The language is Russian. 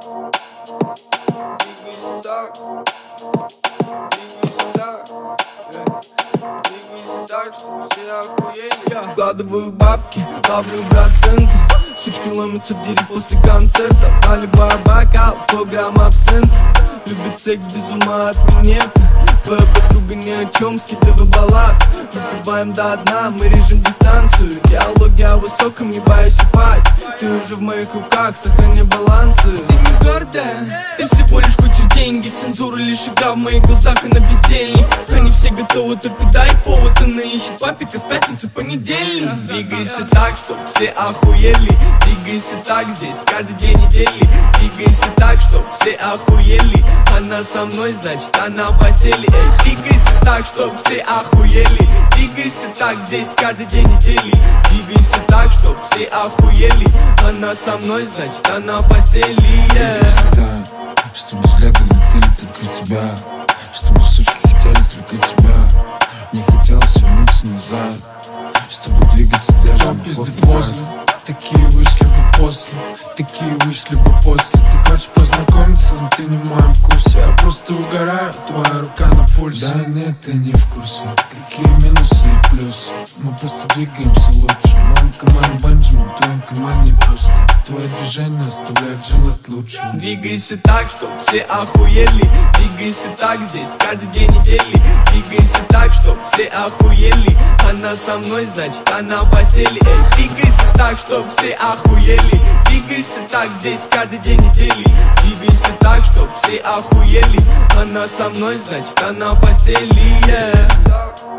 Вкладываю бабки, ловлю проценты. Сучки ломятся в деле после концерта. Наливаю бокал, 100 грамм абсента. Любит секс без ума от минета. Твоя подруга ни о чем, скидывай балласт. Выпиваем до дна, мы режем дистанцию. Диалоги о высоком, не боюсь упасть. Ты уже в моих руках, сохраняй балансы. Ты не гордая, ты всего лишь хочешь деньги. Цензура лишь игра в моих глазах, она бездельник. Они все готовы, только дай повод. Она ищет папика с пятницы в понедельник. Двигайся так, чтоб все охуели. Двигайся так здесь каждый день недели. Двигайся так, чтоб все охуели. Она со мной, значит она в постели. Эй, двигайся так, чтоб все охуели. Двигайся так здесь каждый день недели. Двигайся так, чтоб все охуели. Она со мной, значит она в постели. Двигайся так, чтобы взгляды летели только в тебя. Чтобы сучки хотели только тебя. Не хотелось вернуться назад, чтобы двигаться даже пиздит возле. Такие вышли бы после, такие вышли бы после. Ты хочешь познакомиться, но ты не в моем вкусе. Я просто угораю, твоя рука на пульсе. Да нет, ты не в курсе, какие минусы и плюсы. Мы просто двигаемся лучше. В моем команде Бенджамин, в твоем команде пусто. Твое движение оставляет желать лучше. Двигайся так, чтоб все охуели. Двигайся так здесь каждый день недели. Двигайся так, чтоб все охуели. Она со мной, значит она в постели. Эй, двигайся так, чтоб все охуели. Двигайся так здесь каждый день недели. Двигайся так, чтоб все охуели. Она со мной, значит она в постели.